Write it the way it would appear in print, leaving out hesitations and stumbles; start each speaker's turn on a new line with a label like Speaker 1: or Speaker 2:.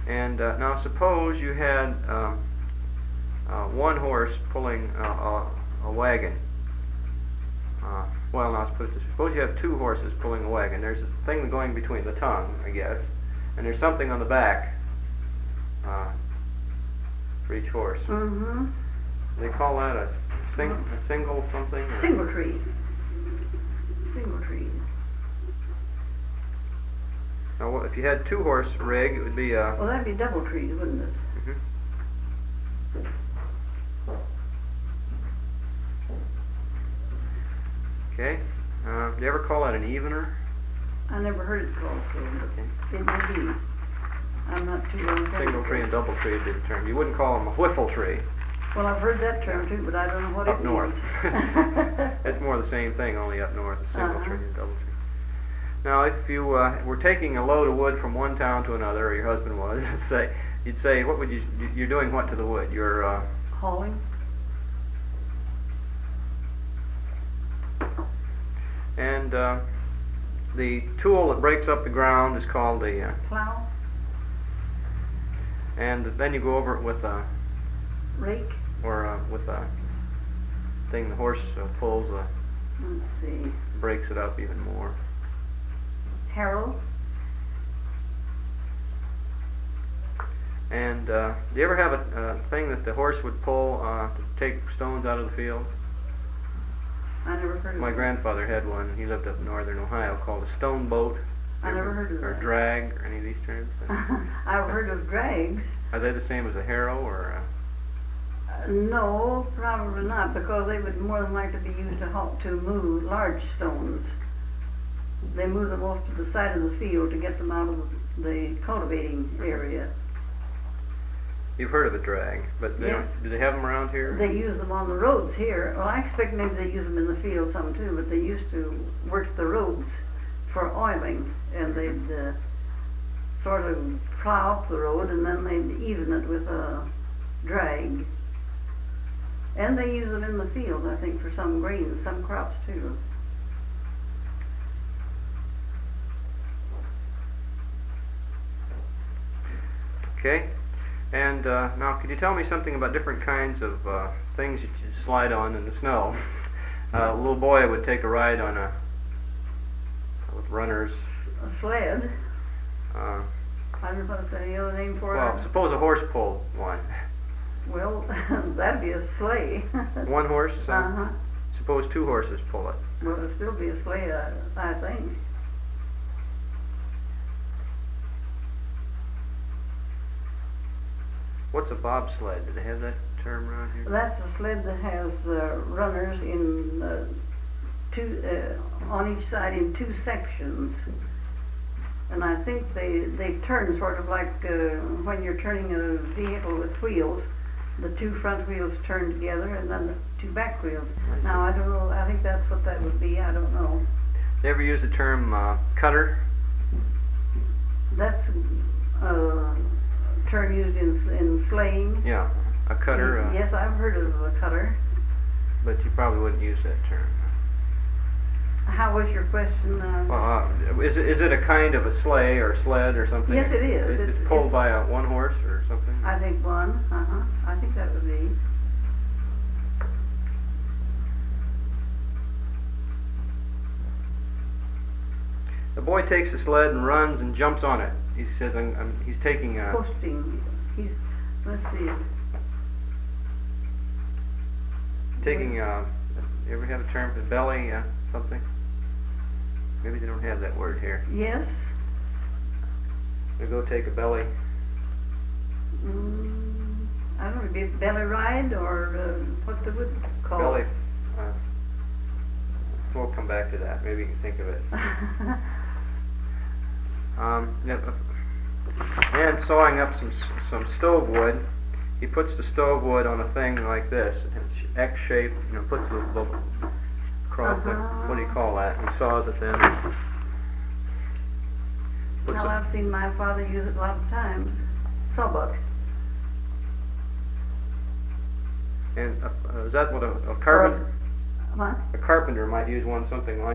Speaker 1: And now suppose you had one horse pulling a wagon. Well, now let's put it this way. Suppose you have two horses pulling a wagon. There's this thing going between the tongue, I guess, and there's something on the back for each horse.
Speaker 2: Mm-hmm.
Speaker 1: They call that a single something? Or?
Speaker 2: Single tree. Single tree.
Speaker 1: Now, if you had two horse rig, it would be a...
Speaker 2: Well, that'd be double trees, wouldn't it?
Speaker 1: Mm-hmm. Okay. Do you ever call that an evener?
Speaker 2: I never heard it called so, but it may be. I'm not too well.
Speaker 1: Single tree and double tree would be the term. You wouldn't call them a whiffle tree.
Speaker 2: Well, I've heard that term too, but I don't know what
Speaker 1: up
Speaker 2: it
Speaker 1: north.
Speaker 2: means.
Speaker 1: It's more the same thing, only up north, a single tree and double tree. Now, if you were taking a load of wood from one town to another, or your husband was, you'd say, what would you're doing what to the wood? You're
Speaker 2: hauling.
Speaker 1: And the tool that breaks up the ground is called the
Speaker 2: plow.
Speaker 1: And then you go over it with a
Speaker 2: rake,
Speaker 1: or with a thing the horse pulls.
Speaker 2: Let's see.
Speaker 1: Breaks it up even more.
Speaker 2: Harrow.
Speaker 1: And do you ever have a thing that the horse would pull to take stones out of the field?
Speaker 2: I never heard of
Speaker 1: My
Speaker 2: that.
Speaker 1: grandfather had one. He lived up in northern Ohio, called a stone boat.
Speaker 2: I never heard of
Speaker 1: or
Speaker 2: that.
Speaker 1: Or drag, or any of these terms.
Speaker 2: I've heard of drags.
Speaker 1: Are they the same as a harrow, or?
Speaker 2: No, probably not, because they would more than likely be used to move large stones. They move them off to the side of the field to get them out of the cultivating area.
Speaker 1: You've heard of a drag, but they
Speaker 2: Yes.
Speaker 1: do they have them around here?
Speaker 2: They use them on the roads here. Well, I expect maybe they use them in the field some too, but they used to work the roads for oiling, and they'd sort of plow up the road, and then they'd even it with a drag. And they use them in the field, I think, for some grains, some crops too.
Speaker 1: Okay. And now, could you tell me something about different kinds of things you slide on in the snow? A little boy would take a ride on with runners.
Speaker 2: A sled.
Speaker 1: Uh,
Speaker 2: I don't know what's any other name for
Speaker 1: well,
Speaker 2: it.
Speaker 1: suppose a horse pulled one.
Speaker 2: Well, that'd be a sleigh.
Speaker 1: One horse?
Speaker 2: Uh-huh.
Speaker 1: Suppose two horses pull it.
Speaker 2: Well, it'd still be a sleigh, I think.
Speaker 1: What's a bobsled? Do they have that term around here?
Speaker 2: That's a sled that has runners in on each side in two sections. And I think they turn sort of like when you're turning a vehicle with wheels. The two front wheels turn together, and then the two back wheels. Now, I don't know, I think that's what that would be, I don't know.
Speaker 1: They ever use the term cutter?
Speaker 2: That's a term used in sleighing.
Speaker 1: Yeah, a cutter.
Speaker 2: Yes, I've heard of a cutter.
Speaker 1: But you probably wouldn't use that term.
Speaker 2: How was your question?
Speaker 1: Well, is it a kind of a sleigh or sled or something?
Speaker 2: Yes, it is.
Speaker 1: It's pulled by one horse or something?
Speaker 2: I think one. I think that would be.
Speaker 1: The boy takes the sled and runs and jumps on it. He says he's taking a...
Speaker 2: Posting. Let's see.
Speaker 1: Taking you ever have a term for belly something? Maybe they don't have that word here.
Speaker 2: Yes.
Speaker 1: We go take a belly.
Speaker 2: I don't know, be it belly ride or what they would call
Speaker 1: Belly.
Speaker 2: it.
Speaker 1: We'll come back to that. Maybe you can think of it. And sawing up some stove wood, he puts the stove wood on a thing like this. It's X-shaped. Puts the across the, what do you call that? He saws it then.
Speaker 2: Well, I've seen my father use it a lot of times. Sawbuck.
Speaker 1: And is that what a carpenter?
Speaker 2: What?
Speaker 1: A carpenter might use one something like